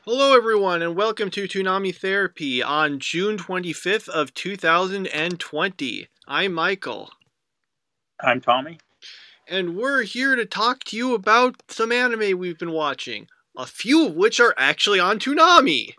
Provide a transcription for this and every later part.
Hello everyone and welcome to Toonami Therapy on June 25th of 2020. I'm Michael. I'm Tommy. And we're here to talk to you about some anime we've been watching, a few of which are actually on Toonami.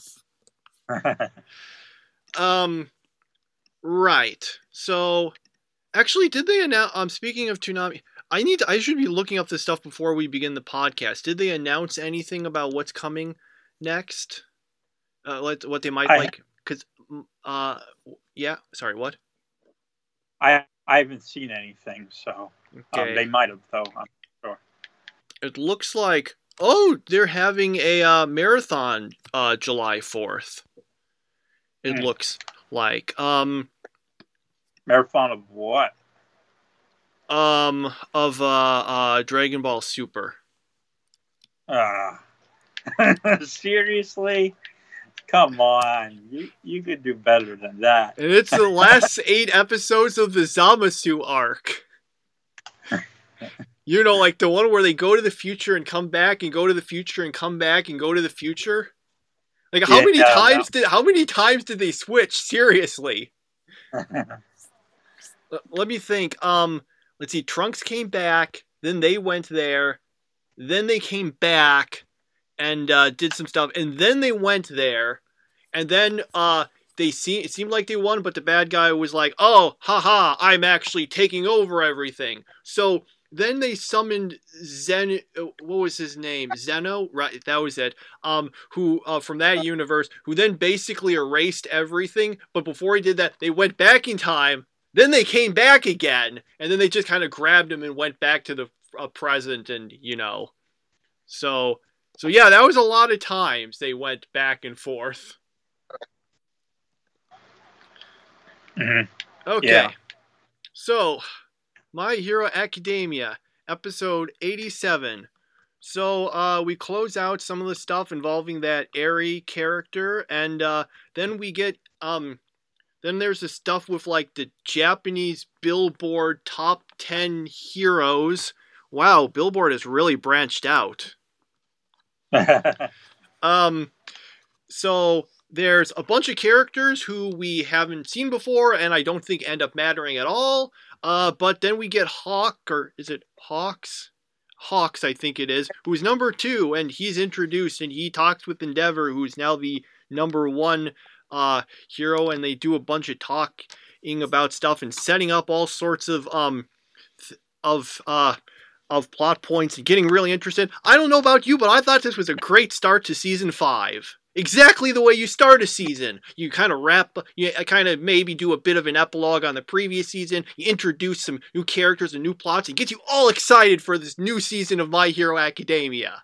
Right. So, actually, did they announce, speaking of Toonami, I should be looking up this stuff before we begin the podcast. Did they announce anything about what's coming next? What they might like? Because, yeah, sorry, what? I haven't seen anything, so Okay. they might have, though. I'm sure. It looks like, they're having a marathon July 4th. It looks like. Marathon of what? Of Dragon Ball Super. Seriously? Come on. You could do better than that. And it's the last 8 episodes of the Zamasu arc. You know, like the one where they go to the future and come back and go to the future and come back and go to the future. Like how many times did they switch? Seriously. Let me think. Let's see. Trunks came back, then they went there, then they came back and did some stuff, and then they went there, and then it seemed like they won, but the bad guy was like, "Oh, haha, I'm actually taking over everything." So then they summoned Zen. What was his name? Zeno, right? That was it. Who from that universe? Who then basically erased everything. But before he did that, they went back in time. Then they came back again, and then they just kind of grabbed him and went back to the present, and So yeah, that was a lot of times they went back and forth. Mm-hmm. Okay. Yeah. So, My Hero Academia, episode 87. So, we close out some of the stuff involving that Eri character, and then we get then there's the stuff with like the Japanese Billboard top 10 heroes. Wow, Billboard has really branched out. So there's a bunch of characters who we haven't seen before and I don't think end up mattering at all. But then we get Hawk, or is it Hawks? Hawks, I think it is, who's number 2, and he's introduced and he talks with Endeavor, who's now the number 1 hero, and they do a bunch of talking about stuff and setting up all sorts of plot points and getting really interested. I don't know about you, but I thought this was a great start to season 5. Exactly the way you start a season. You kind of maybe do a bit of an epilogue on the previous season. You introduce some new characters and new plots. It gets you all excited for this new season of My Hero Academia.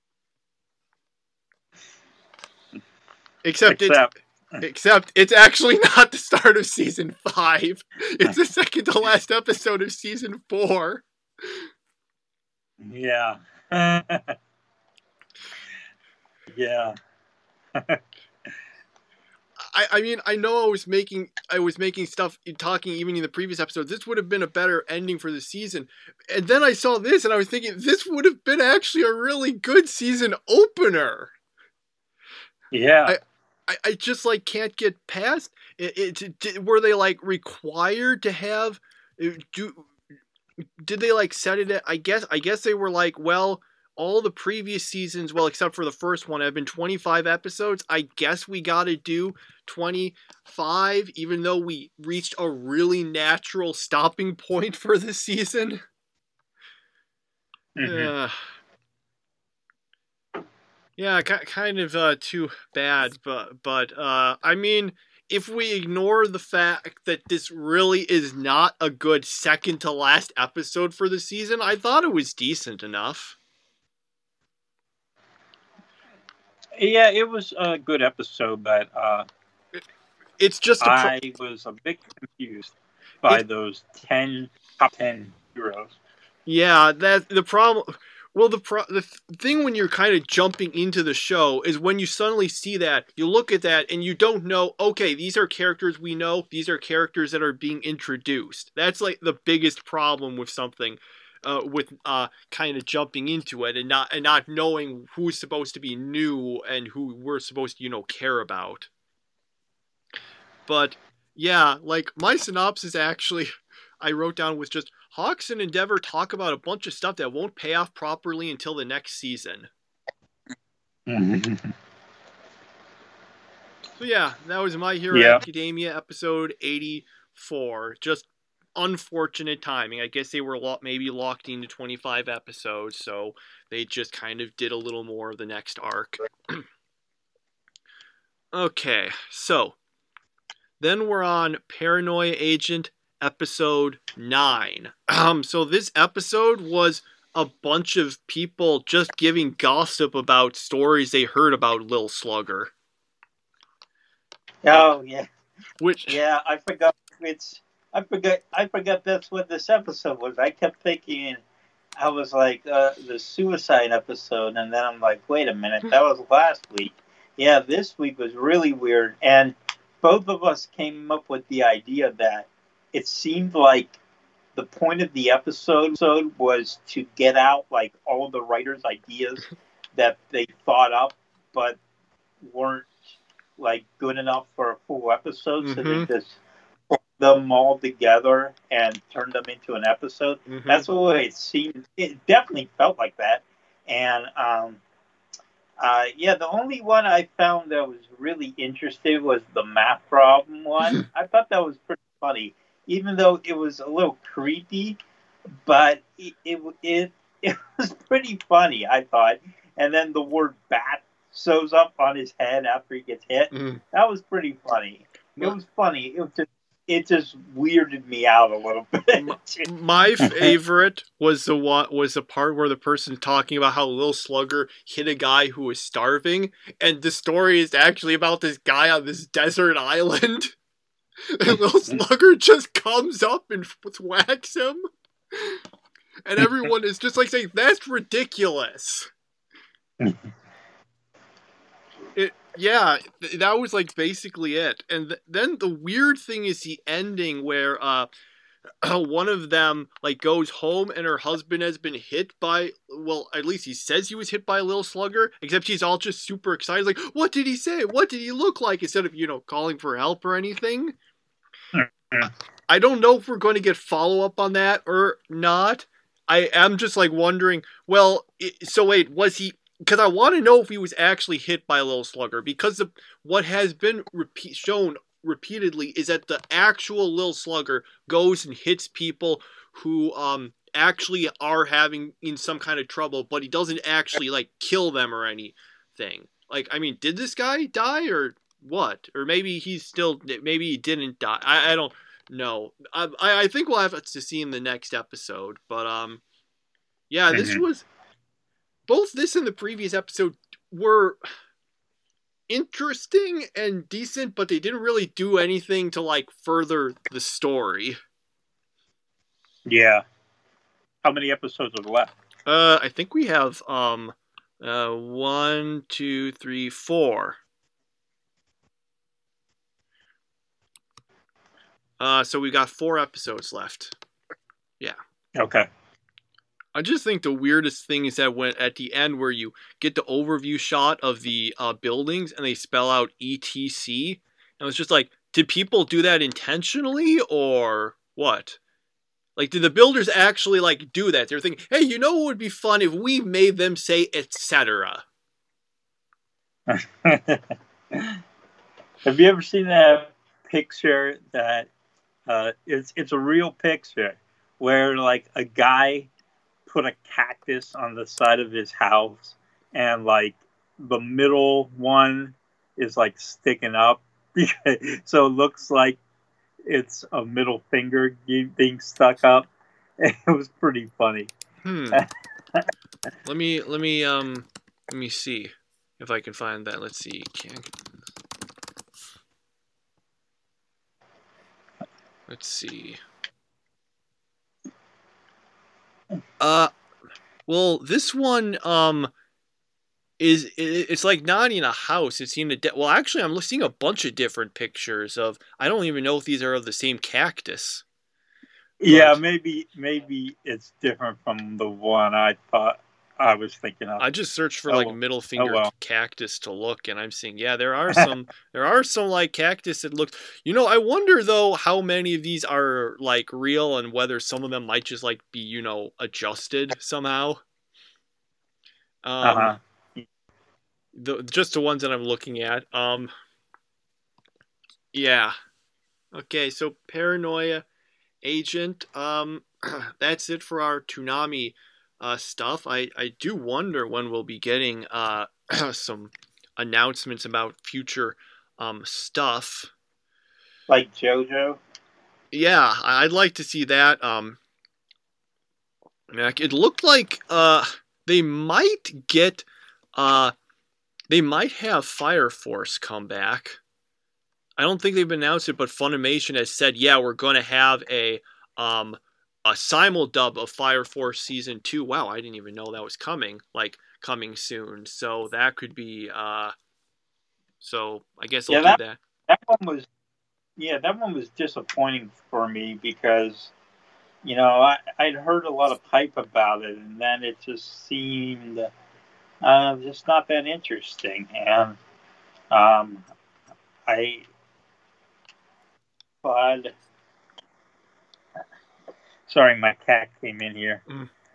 Except it's actually not the start of season 5. It's the second to last episode of season 4. Yeah. Yeah. I mean, I know I was making stuff, talking even in the previous episodes. This would have been a better ending for the season. And then I saw this and I was thinking, this would have been actually a really good season opener. Yeah. I just like can't get past it. Were they like required to have did they like set it at, I guess they were like, well, all the previous seasons, well, except for the first one, have been 25 episodes. I guess we gotta do 25, even though we reached a really natural stopping point for this season. Mm-hmm. Yeah, kind of too bad, but I mean, if we ignore the fact that this really is not a good second to last episode for the season, I thought it was decent enough. Yeah, it was a good episode, but it's just I was a bit confused by those top 10 heroes. Yeah, that's the problem. Well, the thing when you're kind of jumping into the show is when you suddenly see that, you look at that and you don't know, okay, these are characters we know, these are characters that are being introduced. That's like the biggest problem with something. with kind of jumping into it and not knowing who's supposed to be new and who we're supposed to care about. But yeah, like my synopsis actually I wrote down was just Hawks and Endeavor talk about a bunch of stuff that won't pay off properly until the next season. So yeah, that was My Hero Academia episode 84. Just unfortunate timing. I guess they were maybe locked into 25 episodes, so they just kind of did a little more of the next arc. Okay, so then we're on Paranoia Agent episode 9. So this episode was a bunch of people just giving gossip about stories they heard about Lil Slugger. Oh yeah. Which I forgot that's what this episode was. I kept thinking I was like the suicide episode, and then I'm like, wait a minute, that was last week. Yeah, this week was really weird, and both of us came up with the idea that it seemed like the point of the episode was to get out like all the writers' ideas that they thought up, but weren't like good enough for a full episode, so they just put them all together and turned them into an episode. That's the way it seemed. It definitely felt like that. And the only one I found that was really interesting was the math problem one. I thought that was pretty funny, even though it was a little creepy, but it was pretty funny, I thought. And then the word bat sews up on his head after he gets hit. That was pretty funny. It was funny. It just weirded me out a little bit. My favorite was the part where the person's talking about how Lil Slugger hit a guy who was starving, and the story is actually about this guy on this desert island. And Lil Slugger just comes up and whacks him, and everyone is just like saying, "That's ridiculous." That was like basically it. And then the weird thing is the ending where one of them like goes home and her husband has been hit by, well, at least he says he was hit by a Lil Slugger, except she's all just super excited, like, what did he say? What did he look like? Instead of, calling for help or anything. I don't know if we're going to get follow-up on that or not. I am just like wondering, was he... Because I want to know if he was actually hit by a Lil Slugger, because what has been shown repeatedly is that the actual Lil Slugger goes and hits people who actually are having in some kind of trouble, but he doesn't actually like kill them or anything. Like, I mean, did this guy die or what? Or maybe he didn't die. I don't know. I think we'll have to see in the next episode. But this was... Both this and the previous episode were interesting and decent, but they didn't really do anything to, like, further the story. Yeah. How many episodes are left? I think we have, 1, 2, 3, 4. So we got 4 episodes left. Yeah. Okay. I just think the weirdest thing is that when at the end where you get the overview shot of the buildings and they spell out ETC, and it's just like, did people do that intentionally or what? Like, did the builders actually like do that? They're thinking, hey, what would be fun if we made them say etc. Have you ever seen that picture that it's a real picture where like a guy put a cactus on the side of his house, and like the middle one is like sticking up, so it looks like it's a middle finger being stuck up. It was pretty funny. Let me see if I can find that. Let's see. Let's see. Well, this one, it's like not in a house. It's in well, actually, I'm seeing a bunch of different pictures of, I don't even know if these are of the same cactus. Yeah, maybe it's different from the one I thought I was thinking of. I just searched for like middle finger well. cactus to look, and I'm seeing there are some like cactus that look. I wonder though how many of these are like real, and whether some of them might just like be adjusted somehow. Uh-huh. Just the ones that I'm looking at. Yeah. Okay, so Paranoia Agent. That's it for our Toonami stuff. I do wonder when we'll be getting some announcements about future stuff. Like JoJo? Yeah, I'd like to see that. It looked like they might get they might have Fire Force come back. I don't think they've announced it, but Funimation has said, yeah, we're going to have a simuldub of Fire Force Season 2. Wow, I didn't even know that was coming soon. So that could be, so I guess they'll do that. That one was disappointing for me because, I'd heard a lot of hype about it, and then it just seemed just not that interesting. And sorry, my cat came in here.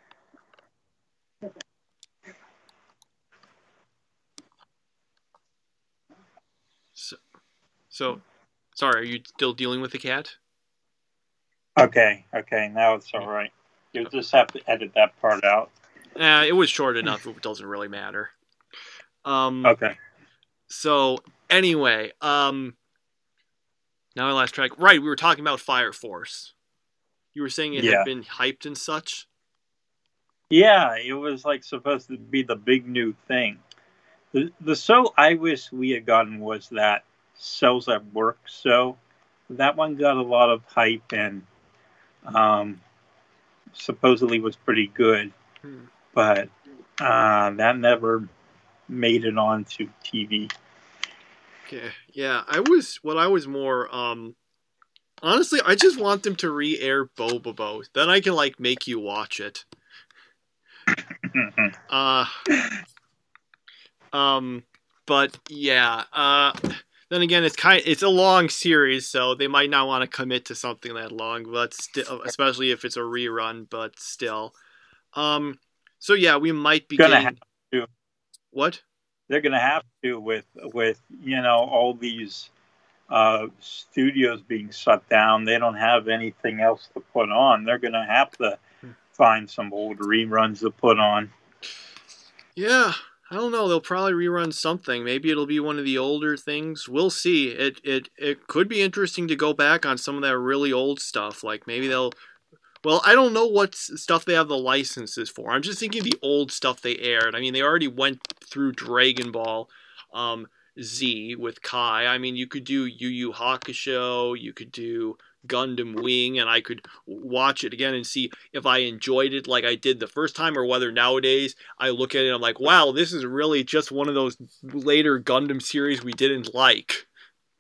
So, sorry, are you still dealing with the cat? Okay, now it's all right. You'll just have to edit that part out. It was short enough, it doesn't really matter. Okay. So, anyway, now I lost track. Right, we were talking about Fire Force. You were saying it had been hyped and such? Yeah, it was like supposed to be the big new thing. The show I wish we had gotten was that Cells at Work show. That one got a lot of hype and supposedly was pretty good. But that never made it onto TV. Okay, yeah, I was more, honestly, I just want them to re-air Bobobo. Then I can, like, make you watch it. But, yeah, then again, it's a long series, so they might not want to commit to something that long, but still, especially if it's a rerun, but still. So yeah, we might be getting... What? They're going to have to with all these studios being shut down. They don't have anything else to put on. They're going to have to find some old reruns to put on. Yeah, I don't know. They'll probably rerun something. Maybe it'll be one of the older things. We'll see. It could be interesting to go back on some of that really old stuff. Like maybe they'll... Well, I don't know what stuff they have the licenses for. I'm just thinking the old stuff they aired. I mean, they already went through Dragon Ball Z with Kai. I mean, you could do Yu Yu Hakusho, you could do Gundam Wing, and I could watch it again and see if I enjoyed it like I did the first time, or whether nowadays I look at it and I'm like, wow, this is really just one of those later Gundam series we didn't like.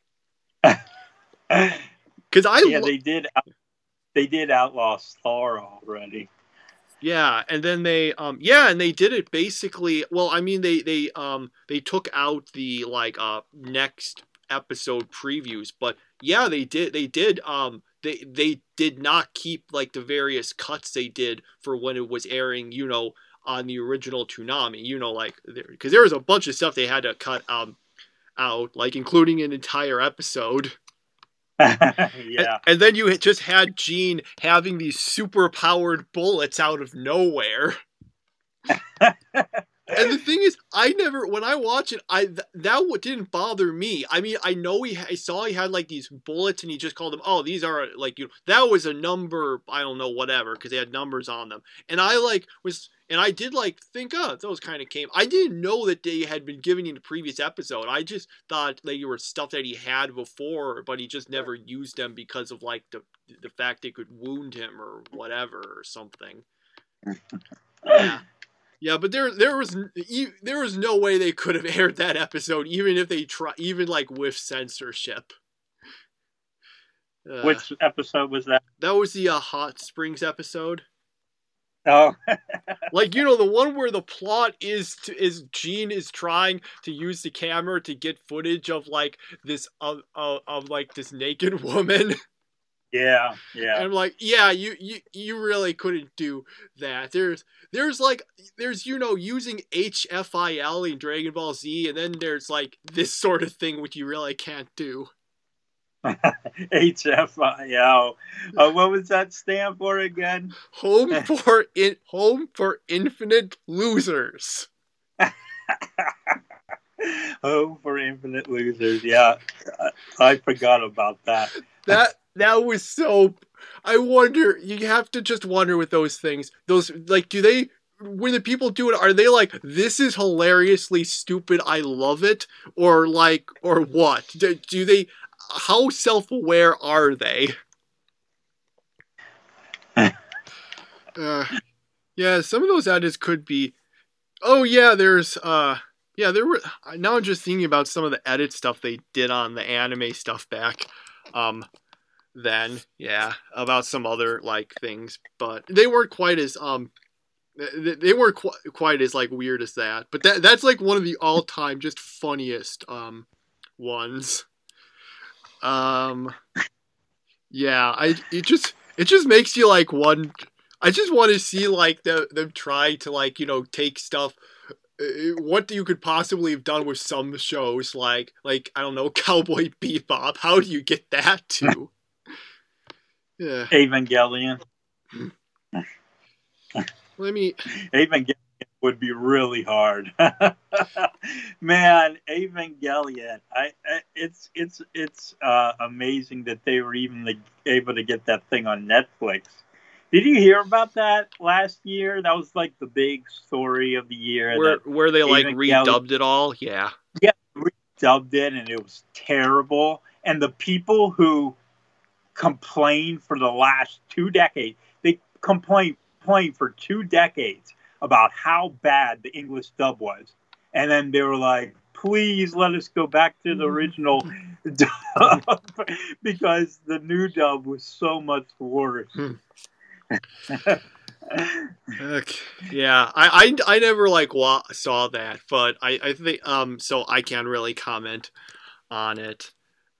Because they did Outlaw Star already. Yeah, and then they and they did it basically. Well, I mean they took out the next episode previews, but yeah, they did not keep like the various cuts they did for when it was airing, on the original Toonami, because there was a bunch of stuff they had to cut out, like including an entire episode. Yeah. And then you just had Gene having these super powered bullets out of nowhere. And the thing is, when I watch it, that didn't bother me. I mean, I know I saw he had like these bullets, and he just called them, oh, these are like, that was a number, I don't know, whatever, because they had numbers on them. And I did think, oh, those kind of came. I didn't know that they had been given in the previous episode. I just thought they were stuff that he had before, but he just never used them because of the fact they could wound him or whatever or something. Yeah. Yeah, but there was no way they could have aired that episode, even if they even with censorship. Which episode was that? That was the Hot Springs episode. Oh. Like, you know, the one where the plot is Gene is trying to use the camera to get footage of like this of like this naked woman. Yeah. And I'm like, yeah, you really couldn't do that. There's you know, using HFIL in Dragon Ball Z, and then there's like this sort of thing which you really can't do. HFIL. What was that stand for again? Home for Infinite Losers. Home for Infinite Losers. Yeah, I forgot about that. That was so. I wonder. You have to just wonder with those things. Those, like, do they? When the people do it, are they like, this is hilariously stupid, I love it, or like, or what? Do they? How self-aware are they? Yeah, some of those edits could be. Oh yeah, there's yeah, there were. Now I'm just thinking about some of the edit stuff they did on the anime stuff back. Then yeah, about some other like things, but they weren't quite as they weren't quite as like weird as that. But that's like one of the all-time just funniest ones. Yeah, it just makes you like one. I just want to see like them try to like, you know, take stuff. What you could possibly have done with some shows like I don't know, Cowboy Bebop. How do you get that to? Yeah. Evangelion. Evangelion would be really hard. Man, Evangelion. It's amazing that they were even able to get that thing on Netflix. Did you hear about that last year? That was like the big story of the year. Where they like redubbed it all? Yeah. Yeah, redubbed it, and it was terrible. And the people who complained for the last 2 decades, they complained for 2 decades about how bad the English dub was. And then they were like, please let us go back to the original dub because the new dub was so much worse. Okay. Yeah, I never like saw that, but I think so I can't really comment on it.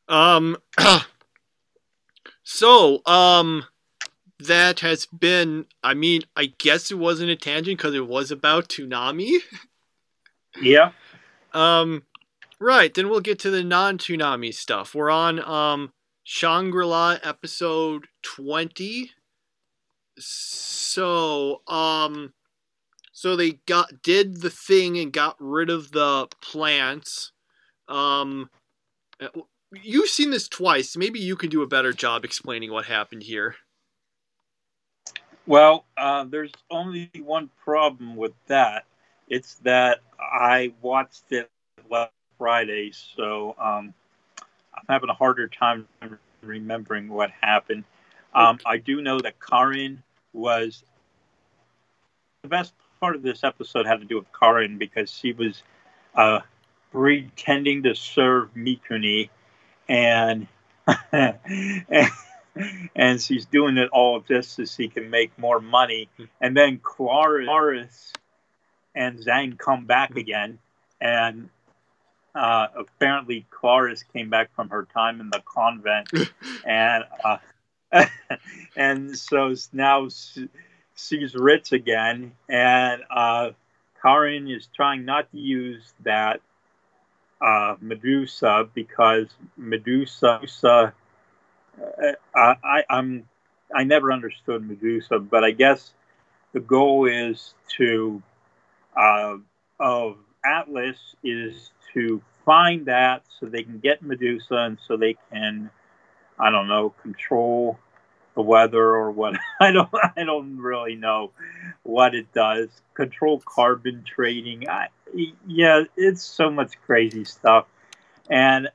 So that has been. I mean, I guess it wasn't a tangent because it was about Toonami. Yeah. Right. Then we'll get to the non-Toonami stuff. We're on Shangri-La episode 20. So so they did the thing and got rid of the plants. You've seen this twice. Maybe you can do a better job explaining what happened here. Well, there's only one problem with that. It's that I watched it last Friday, so I'm having a harder time remembering what happened. I do know that Karin was... The best part of this episode had to do with Karin because she was pretending to serve Mikuni, and and she's doing it all just so she can make more money. And then Clarice and Zhang come back again, and apparently Clarice came back from her time in the convent, and and so now she's rich again, and Karin is trying not to use that Medusa because Medusa. I never understood Medusa, but I guess the goal is to of Atlas is to find that so they can get Medusa and so they can, I don't know, control the weather or what. I don't really know what it does. Control carbon trading. Yeah, it's so much crazy stuff. And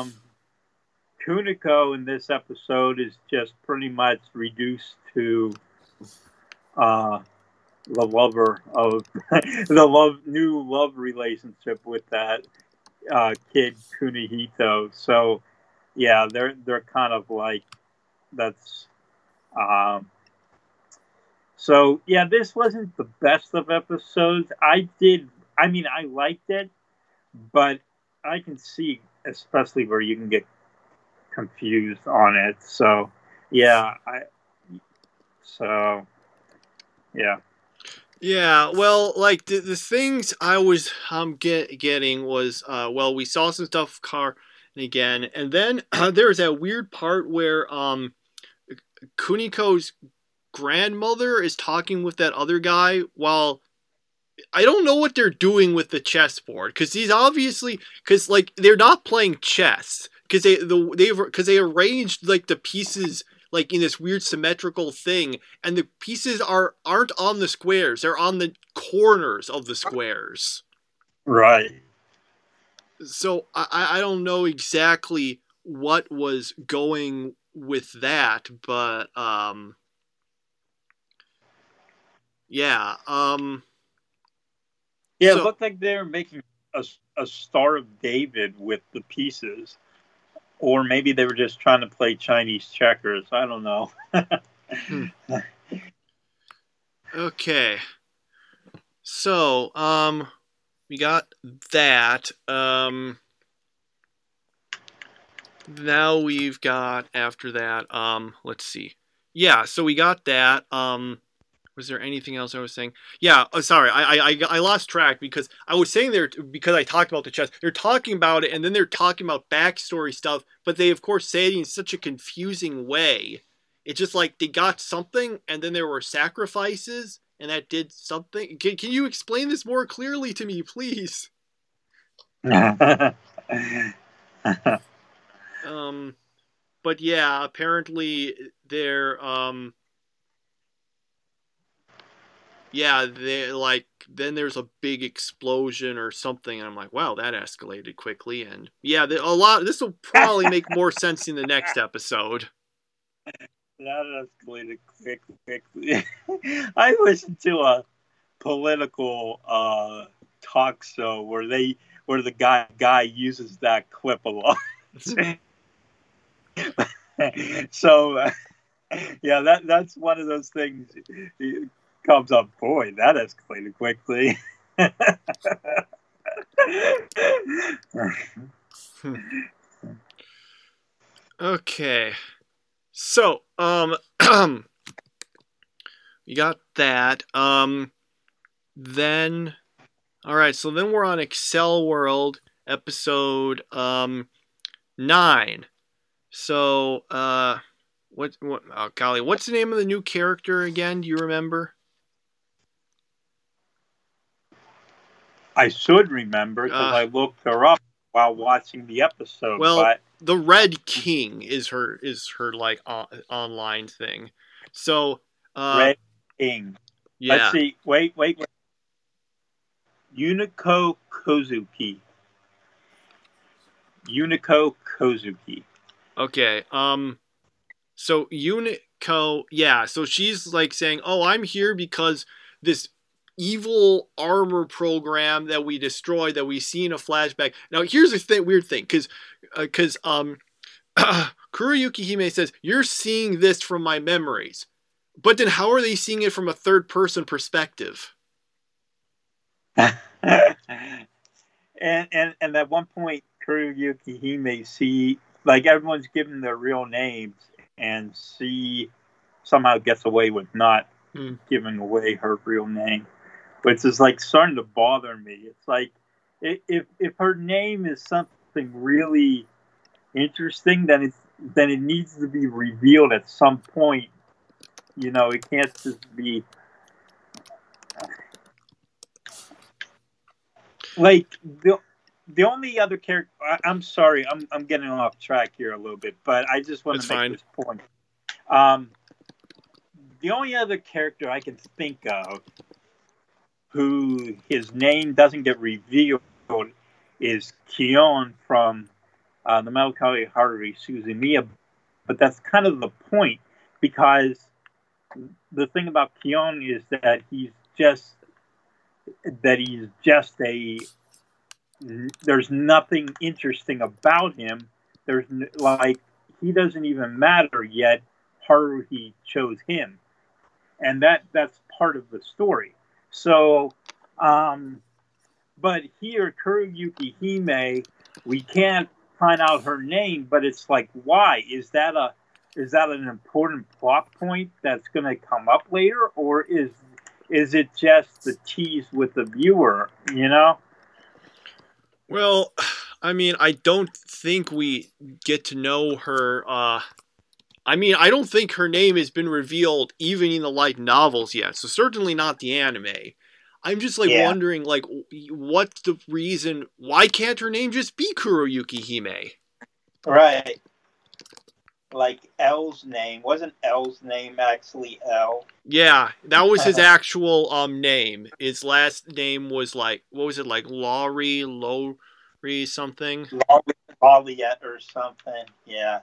Kuniko in this episode is just pretty much reduced to the lover of the new love relationship with that kid Kunihito. So yeah, they're kind of like that's so yeah. This wasn't the best of episodes. I mean, I liked it, but I can see especially where you can get confused on it. So yeah, so yeah. Yeah, well, like the things I was getting was well, we saw some stuff with Car again, and then there's that weird part where Kuniko's grandmother is talking with that other guy while I don't know what they're doing with the chessboard because he's obviously because like they're not playing chess because they arranged like the pieces like in this weird symmetrical thing and the pieces aren't on the squares, they're on the corners of the squares. Right. So I don't know exactly what was going with that, but yeah. Yeah, So, it looked like they were making a Star of David with the pieces. Or maybe they were just trying to play Chinese checkers. I don't know. okay. So, we got that. Now we've got after that. Let's see. Yeah, so we got that. Was there anything else I was saying? Yeah, sorry, I lost track because I was saying there because I talked about the chess. They're talking about it, and then they're talking about backstory stuff, but they of course say it in such a confusing way. It's just like they got something, and then there were sacrifices, and that did something. Can you explain this more clearly to me, please? But yeah, apparently they're yeah, they like then there's a big explosion or something, and I'm like, wow, that escalated quickly, and yeah, a lot. This will probably make more sense in the next episode. That escalated quickly. I listened to a political talk show where the guy uses that clip a lot. So yeah, that's one of those things. It comes up, boy, that escalated quickly. Okay, so we got that. Then all right, so then we're on Excel World episode 9. So what oh golly, what's the name of the new character again? Do you remember? I should remember because I looked her up while watching the episode. Well, but the Red King is her like online thing. So Red King. Yeah. Let's see. Wait. Unico Kozuki. Okay. So Unico, yeah. So she's like saying, "Oh, I'm here because this evil armor program that we destroyed, that we see in a flashback." Now, here's the weird thing, because Kuruyuki Hime says, "You're seeing this from my memories," but then how are they seeing it from a third-person perspective? and at one point, Kuruyuki Hime see like everyone's given their real names, and she somehow gets away with not giving away her real name, which is like starting to bother me. It's like if her name is something really interesting, then it needs to be revealed at some point. You know, it can't just be like the only other character. I'm sorry, I'm getting off track here a little bit, but I just want to make this point. The only other character I can think of who his name doesn't get revealed is Kion from the Metal Haruhi Suzumiya, but that's kind of the point, because the thing about Kion is that he's just there's nothing interesting about him. There's like he doesn't even matter yet, Haruhi chose him, and that's part of the story. So, but here, Kuruyuki Hime, we can't find out her name, but it's like, why is that an important plot point that's going to come up later, or is it just the tease with the viewer? You know? Well, I mean, I don't think we get to know her. I mean, I don't think her name has been revealed even in the light novels yet. So certainly not the anime. I'm just like wondering, like, what's the reason? Why can't her name just be Kuruyuki Hime? Right. Like L's name. Wasn't L's name actually L? Yeah, that was his actual name. His last name was like, what was it, like Lowry something? Lawliette or something. Yeah.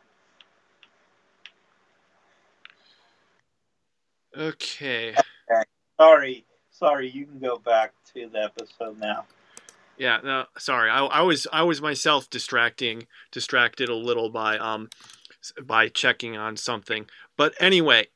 Okay. Sorry, you can go back to the episode now. Yeah, no, sorry. I was myself distracted a little by checking on something. But anyway,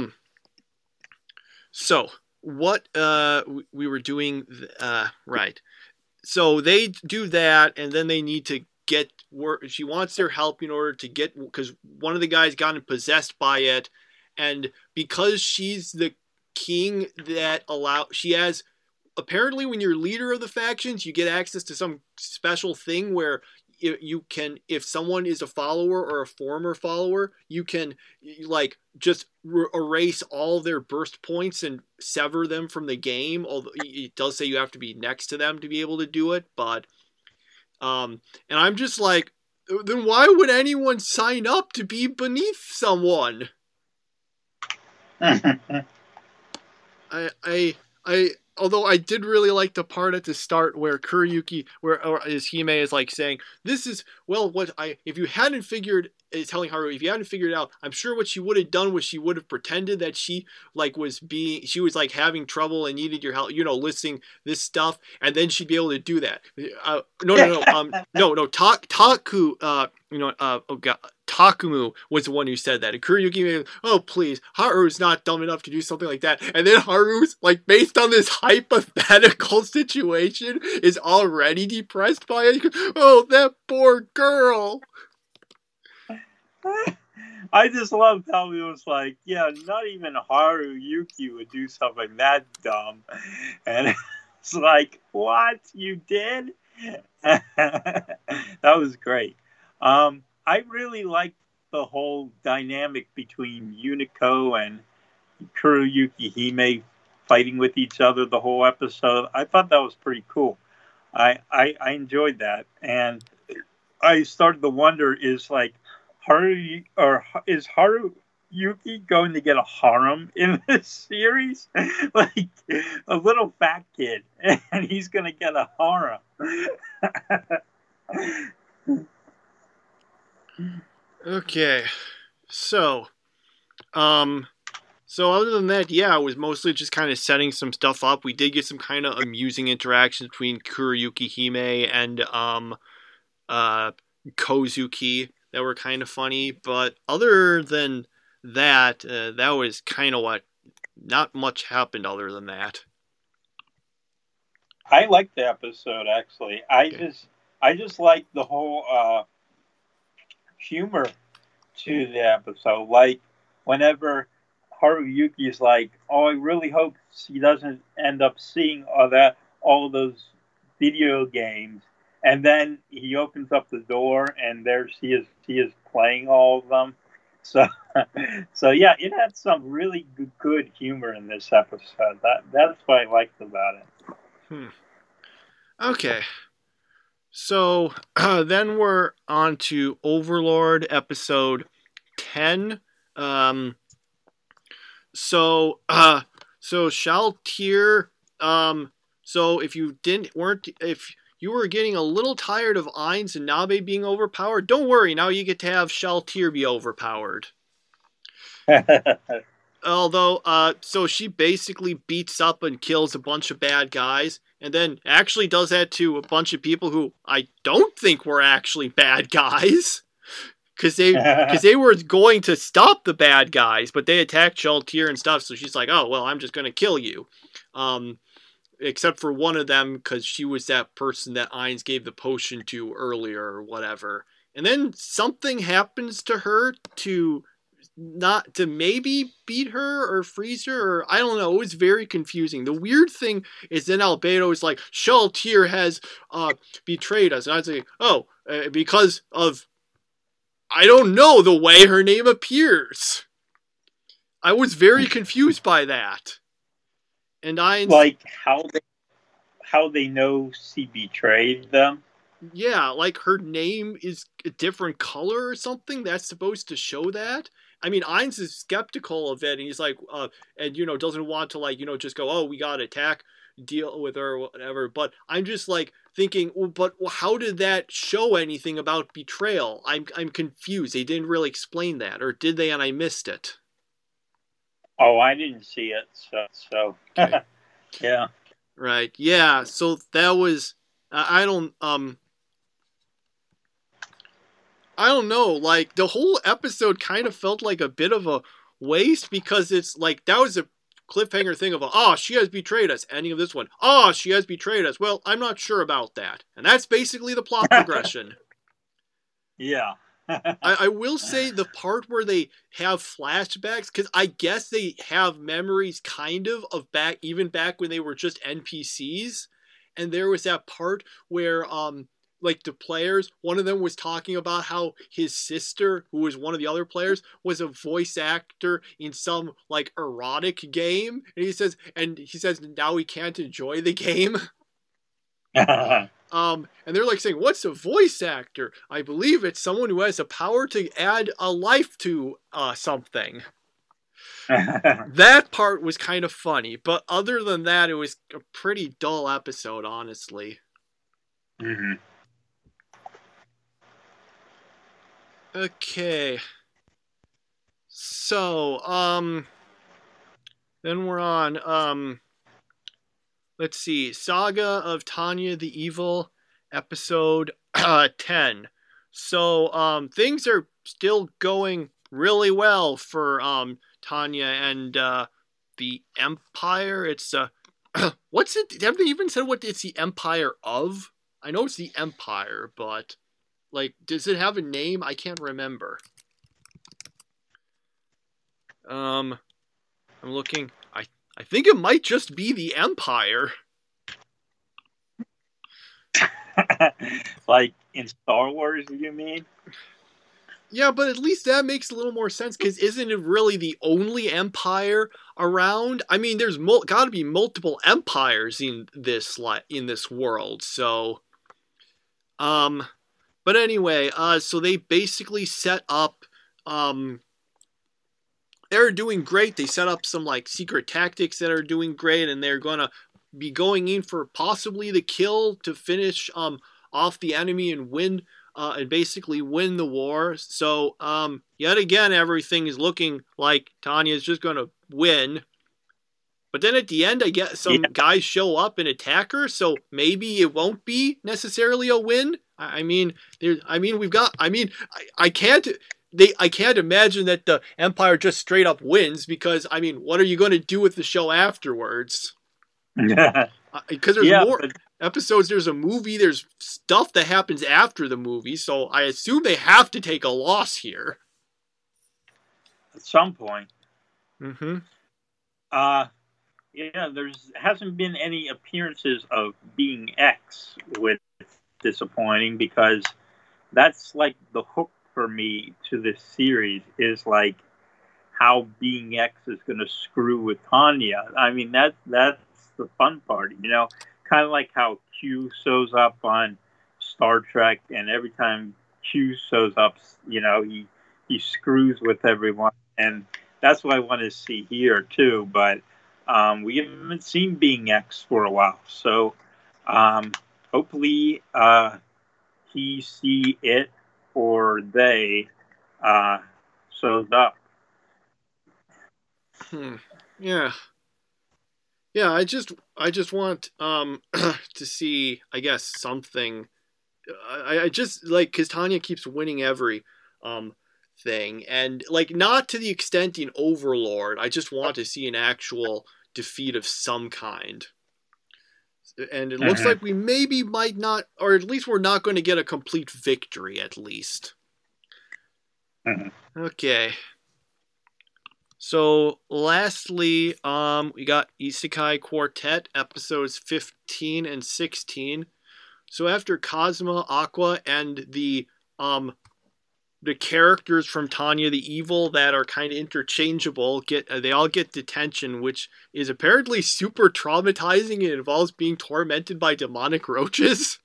so what we were doing right. So they do that, and then they need to get work. She wants their help in order to get, because one of the guys gotten possessed by it, and because she's the king that she has, apparently when you're leader of the factions, you get access to some special thing where you can, if someone is a follower or a former follower, you can like just erase all their burst points and sever them from the game. Although it does say you have to be next to them to be able to do it, but and I'm just like, then why would anyone sign up to be beneath someone? I although I did really like the part at the start where Kuruyuki, or Hime is like saying, this is, well, if you hadn't figured, is telling Haru, if you hadn't figured it out, I'm sure what she would have done was she would have pretended that she was like having trouble and needed your help, listing this stuff, and then she'd be able to do that. Takumu was the one who said that. And Kuruyuki, oh please, Haru's not dumb enough to do something like that. And then Haru's, like, based on this hypothetical situation, is already depressed by it. Oh, that poor girl. I just loved how he was like, yeah, not even Haruyuki would do something that dumb. And it's like, what? You did? That was great. I really liked the whole dynamic between Unico and Kuruyuki Hime fighting with each other the whole episode. I thought that was pretty cool. I enjoyed that. And I started to wonder, is Haruyuki going to get a harem in this series? Like a little fat kid, and he's going to get a harem. Okay, so other than that, yeah, it was mostly just kind of setting some stuff up. We did get some kind of amusing interactions between Kuruyuki Hime and Kozuki that were kind of funny, but other than that, that was kind of what. Not much happened other than that. I liked the episode, actually. I just liked the whole humor to the episode. Like, whenever Haruyuki's like, oh, I really hope he doesn't end up seeing all those video games. And then he opens up the door, and there she is playing all of them. So yeah, it had some really good humor in this episode. That's what I liked about it. Okay. So then we're on to Overlord episode 10. So Shaltir. So if you were getting a little tired of Ainz and Nabe being overpowered, don't worry. Now you get to have Shaltir be overpowered. Although, so she basically beats up and kills a bunch of bad guys, and then actually does that to a bunch of people who I don't think were actually bad guys. because they were going to stop the bad guys, but they attacked Shaltir and stuff. So she's like, "Oh well, I'm just gonna kill you," except for one of them because she was that person that Ainz gave the potion to earlier or whatever. And then something happens to her to maybe beat her or freeze her, or I don't know. It was very confusing. The weird thing is then Albedo is like, Shaltir has betrayed us. And I was like, oh, because of, I don't know, the way her name appears. I was very confused by that. And like how they know she betrayed them. Yeah, like her name is a different color or something. That's supposed to show that. I mean, Ainz is skeptical of it, and he's like, and doesn't want to just go, oh, we got to attack, deal with her, or whatever. But I'm just like thinking, well, but how did that show anything about betrayal? I'm confused. They didn't really explain that, or did they? And I missed it. Oh, I didn't see it. So okay. Yeah. Right. Yeah. So that was. I don't know, like, the whole episode kind of felt like a bit of a waste because it's like, that was a cliffhanger thing of, she has betrayed us. Ending of this one, she has betrayed us. Well, I'm not sure about that. And that's basically the plot progression. Yeah. I will say the part where they have flashbacks, because I guess they have memories kind of back when they were just NPCs. And there was that part where, like, the players, one of them was talking about how his sister, who was one of the other players, was a voice actor in some, like, erotic game. And he says now he can't enjoy the game. And they're like saying, what's a voice actor? I believe it's someone who has the power to add a life to something. That part was kind of funny, but other than that, it was a pretty dull episode, honestly. Mm-hmm. Okay. So, then we're on, let's see, Saga of Tanya the Evil, episode 10. So, things are still going really well for, Tanya and, the Empire. It's, what's it? Have they even said what it's the Empire of? I know it's the Empire, but, like, does it have a name? I can't remember. I'm looking. I think it might just be the Empire. Like in Star Wars, you mean? Yeah, but at least that makes a little more sense, because isn't it really the only empire around? I mean, there's got to be multiple empires in this world, so... But anyway, so they basically set up, they're doing great. They set up some, like, secret tactics that are doing great, and they're gonna be going in for possibly the kill to finish, off the enemy and win, and basically win the war. So, yet again, everything is looking like Tanya's just gonna win. But then at the end, I guess some guys show up and attack her, so maybe it won't be necessarily a win. I can't imagine that the Empire just straight up wins, because, I mean, what are you going to do with the show afterwards? Because there's more episodes, there's a movie, there's stuff that happens after the movie, so I assume they have to take a loss here. At some point. Mm-hmm. Yeah, hasn't been any appearances of Being X, which is disappointing, because that's like the hook for me to this series, is like how Being X is going to screw with Tanya. I mean, that's the fun part, kind of like how Q shows up on Star Trek, and every time Q shows up, he screws with everyone, and that's what I want to see here too. But we haven't seen Being X for a while, so hopefully he, she, it, or they shows up. Yeah. I just want to see, I guess, something. I just like, because Tanya keeps winning every thing, and like not to the extent in Overlord. I just want to see an actual defeat of some kind. And it looks like we maybe might not, or at least we're not going to get a complete victory, at least. Okay. So, lastly, we got Isekai Quartet, episodes 15 and 16. So after Cosmo, Aqua, and the characters from Tanya the Evil that are kind of interchangeable they all get detention, which is apparently super traumatizing. It involves being tormented by demonic roaches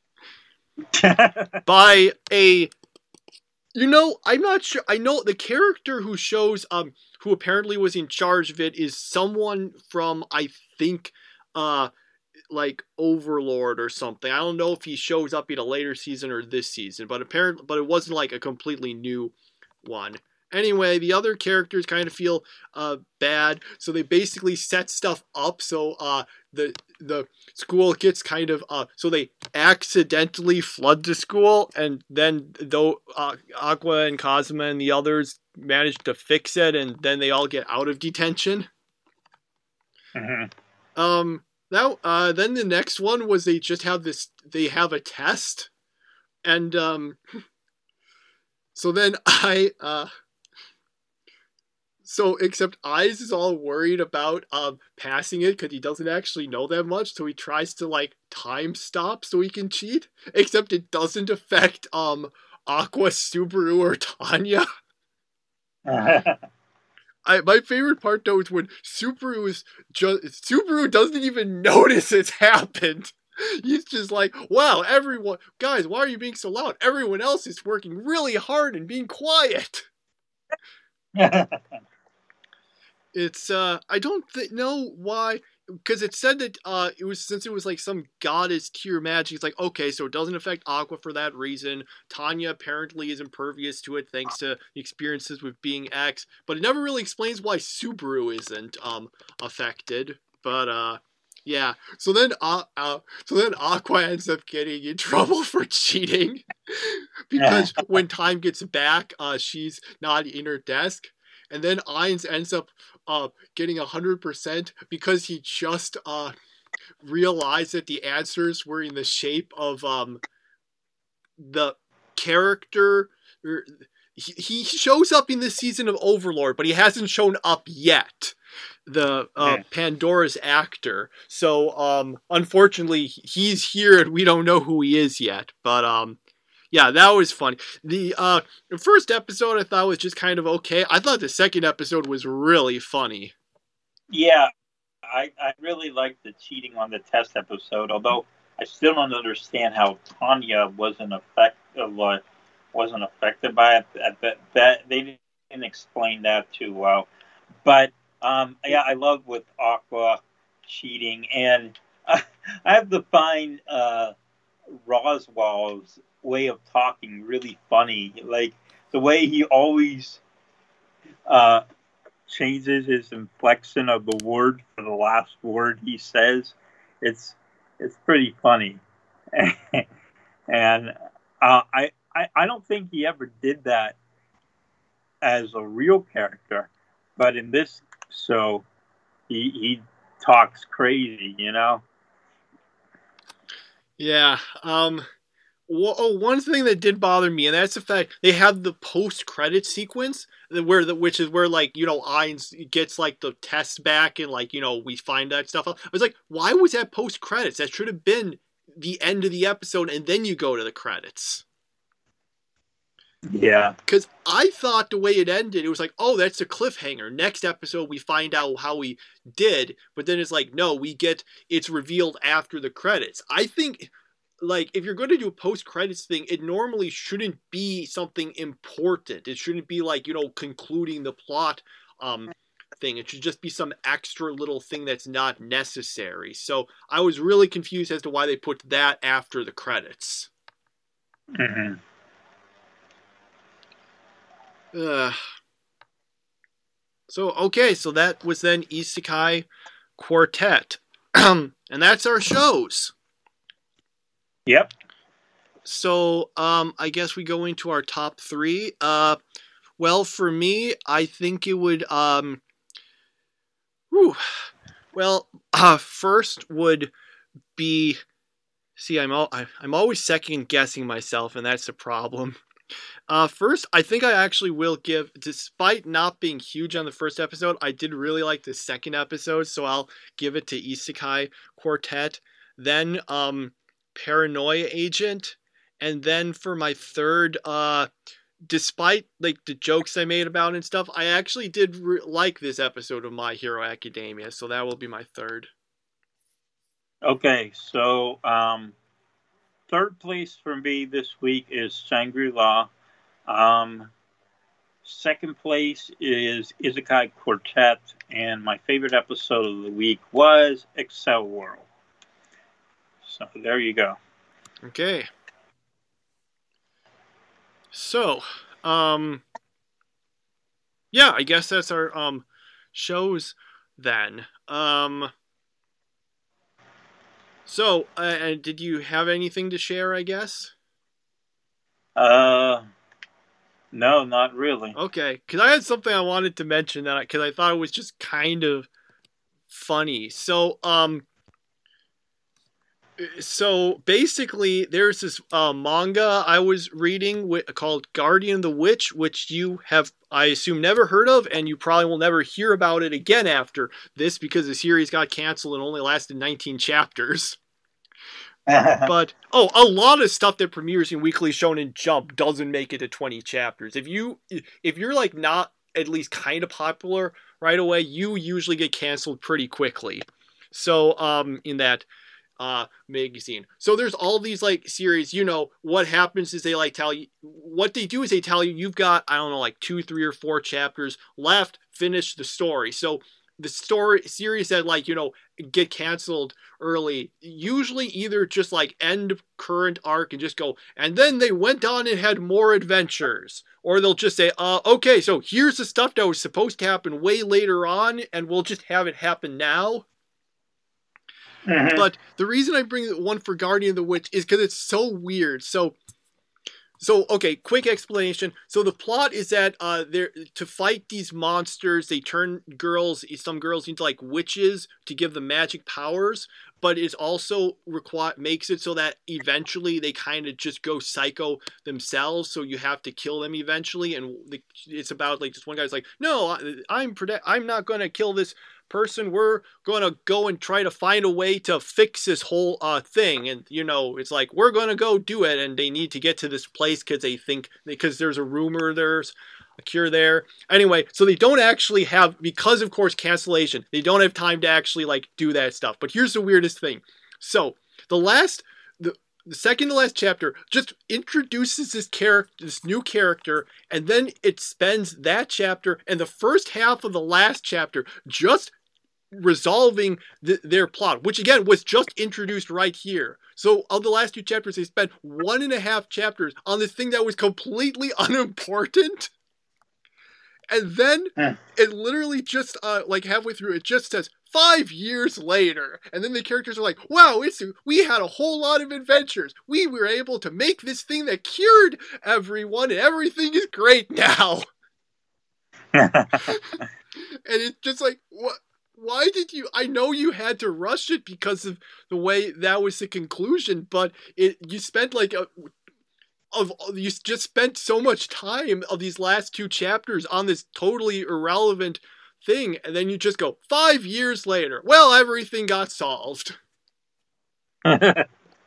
by a, I'm not sure. I know the character who shows who apparently was in charge of it is someone from, I think, like Overlord or something. I don't know if he shows up in a later season or this season, but it wasn't like a completely new one. Anyway, the other characters kind of feel bad, so they basically set stuff up so the school gets kind of so they accidentally flood the school, and then though Aqua and Cosmo and the others manage to fix it, and then they all get out of detention. Now, then the next one was they have a test, and so then except Eyes is all worried about passing it because he doesn't actually know that much, so he tries to like time stop so he can cheat, except it doesn't affect Aqua, Subaru, or Tanya. My favorite part though is when Subaru doesn't even notice it's happened. He's just like, wow, everyone, guys, why are you being so loud? Everyone else is working really hard and being quiet. It's I don't know why, because it said that it was like some goddess tier magic. It's like, okay, so it doesn't affect Aqua for that reason. Tanya apparently is impervious to it thanks to the experiences with being X, but it never really explains why Subaru isn't affected. But yeah. So then Aqua ends up getting in trouble for cheating because when Time gets back, she's not in her desk. And then Ainz ends up getting 100% because he just realized that the answers were in the shape of the character. He shows up in this season of Overlord, but he hasn't shown up yet. The Pandora's actor. So unfortunately, he's here and we don't know who he is yet. But yeah, that was funny. The first episode I thought was just kind of okay. I thought the second episode was really funny. Yeah, I really liked the cheating on the test episode, although I still don't understand how Tanya wasn't affected by it. That they didn't explain that too well. But yeah, I love with Aqua cheating, and I have to find Roswell's way of talking really funny. Like the way he always changes his inflection of the word for the last word he says. It's pretty funny. And I don't think he ever did that as a real character, but in this show he talks crazy, you know? Yeah. One thing that did bother me, and that's the fact they have the post-credit sequence which is where like, Ainz gets like the test back and like, we find that stuff out. I was like, why was that post-credits? That should have been the end of the episode and then you go to the credits. Yeah. Because I thought the way it ended, it was like, oh, that's a cliffhanger. Next episode, we find out how we did. But then it's like, no, it's revealed after the credits. I think, like, if you're going to do a post-credits thing, it normally shouldn't be something important. It shouldn't be like, concluding the plot thing. It should just be some extra little thing that's not necessary. So I was really confused as to why they put that after the credits. Mm-hmm. So that was then Isekai Quartet. And that's our shows. Yep. So I guess we go into our top three. Well, for me, I think it would whew, well, first would be. See, I'm always second guessing myself, and that's a problem. First, I think I actually will give, despite not being huge on the first episode, I did really like the second episode, so I'll give it to Isekai Quartet. Then, Paranoia Agent, and then for my third, despite like the jokes I made about it and stuff, I actually did like this episode of My Hero Academia, so that will be my third. Okay, so third place for me this week is Shangri-La. Second place is Isekai Quartet, and my favorite episode of the week was Excel World. So there you go. Okay. So, yeah, I guess that's our shows then. So, did you have anything to share, I guess? No, not really. Okay, because I had something I wanted to mention that because I thought it was just kind of funny. So basically, there's this manga I was reading called Guardian of the Witch, which you have, I assume, never heard of, and you probably will never hear about it again after this because the series got canceled and only lasted 19 chapters. But a lot of stuff that premieres in Weekly Shonen Jump doesn't make it to 20 chapters. If you're like not at least kind of popular right away, you usually get canceled pretty quickly. So in that magazine. So there's all these like series, what happens is they like tell you, what they do is they tell you you've got, I don't know, like 2, 3, or 4 chapters left, finish the story. So the story series that like, get canceled early, usually either just like end current arc and just go, and then they went on and had more adventures. Or they'll just say, okay, so here's the stuff that was supposed to happen way later on, and we'll just have it happen now. Mm-hmm. But the reason I bring one for Guardian of the Witch is because it's so weird. So okay, quick explanation. So the plot is that they're to fight these monsters, they turn some girls into like witches to give them magic powers, but it also makes it so that eventually they kind of just go psycho themselves, so you have to kill them eventually. And it's about like this one guy's like, no, I'm not going to kill this person, we're gonna go and try to find a way to fix this whole thing, and it's like we're gonna go do it, and they need to get to this place because there's a rumor there's a cure there. Anyway, so they don't actually have, because of course cancellation, they don't have time to actually like do that stuff. But here's the weirdest thing. So the second to last chapter just introduces this new character, and then it spends that chapter and the first half of the last chapter just resolving their plot, which again was just introduced right here. So of the last 2 chapters, they spent 1.5 chapters on this thing that was completely unimportant. And then it literally just like halfway through, it just says 5 years later, and then the characters are like, wow, we had a whole lot of adventures, we were able to make this thing that cured everyone, and everything is great now. And it's just like, what? Why did you? I know you had to rush it because of the way that was the conclusion, but you spent you just spent so much time of these last 2 chapters on this totally irrelevant thing, and then you just go 5 years later. Well, everything got solved. Like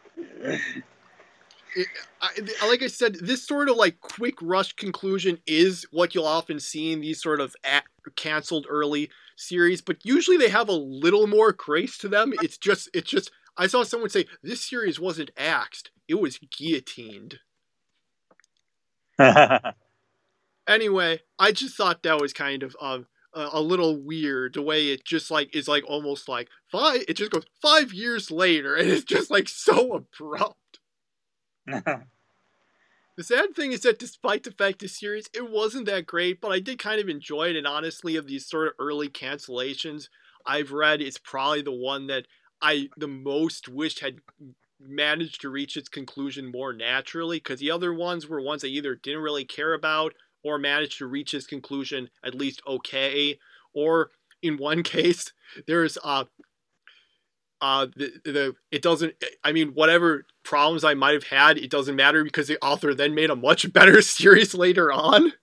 I said, this sort of like quick rush conclusion is what you'll often see in these sort of canceled early series, but usually they have a little more grace to them. It's just I saw someone say this series wasn't axed, it was guillotined. Anyway, I just thought that was kind of a little weird, the way it just like is like almost like it just goes 5 years later, and it's just like so abrupt. The sad thing is that despite the fact this series, it wasn't that great, but I did kind of enjoy it, and honestly, of these sort of early cancellations I've read, it's probably the one that I the most wished had managed to reach its conclusion more naturally, because the other ones were ones I either didn't really care about or managed to reach its conclusion at least okay, or in one case there's it doesn't, I mean, whatever problems I might have had, it doesn't matter because the author then made a much better series later on.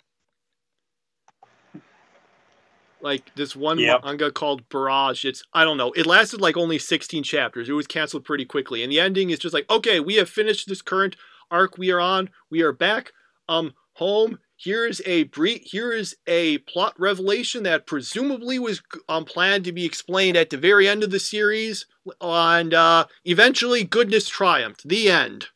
Like this one manga called Barrage. I don't know. It lasted like only 16 chapters. It was canceled pretty quickly. And the ending is just like, okay, we have finished this current arc we are on. We are back home. Here is a plot revelation that presumably was planned to be explained at the very end of the series. And eventually goodness triumphed. The end.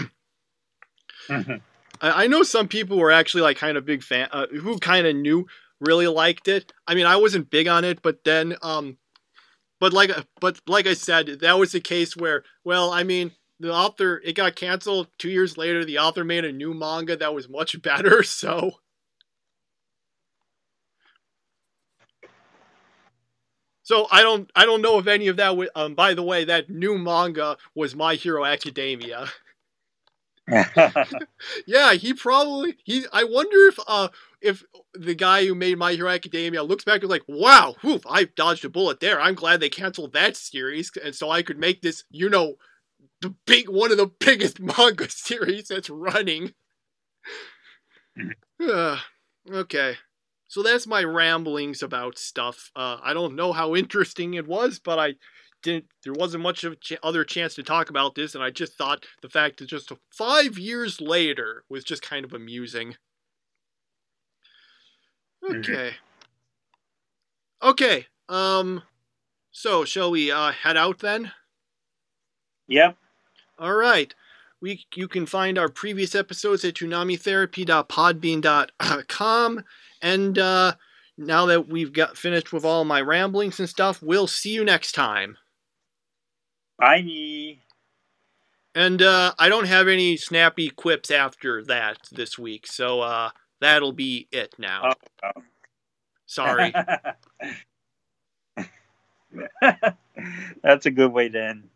I know some people were actually like kind of big fan who kind of knew, really liked it. I mean, I wasn't big on it, but then but like I said, that was the case where, well, I mean, the author, it got canceled 2 years later. The author made a new manga that was much better, so I don't know if any of that by the way, that new manga was My Hero Academia. Yeah, I wonder if the guy who made My Hero Academia looks back and is like, wow, whew, I dodged a bullet there. I'm glad they canceled that series, and so I could make this, one of the biggest manga series that's running. Okay. So that's my ramblings about stuff. I don't know how interesting it was, but there wasn't much of other chance to talk about this, and I just thought the fact that just 5 years later was just kind of amusing. Okay. Okay. So shall we head out then? Yep. All right. You can find our previous episodes at toonami-therapy.podbean.com, and now that we've got finished with all my ramblings and stuff, we'll see you next time. Bye. And I don't have any snappy quips after that this week, so that'll be it now. Oh. Sorry. That's a good way to end.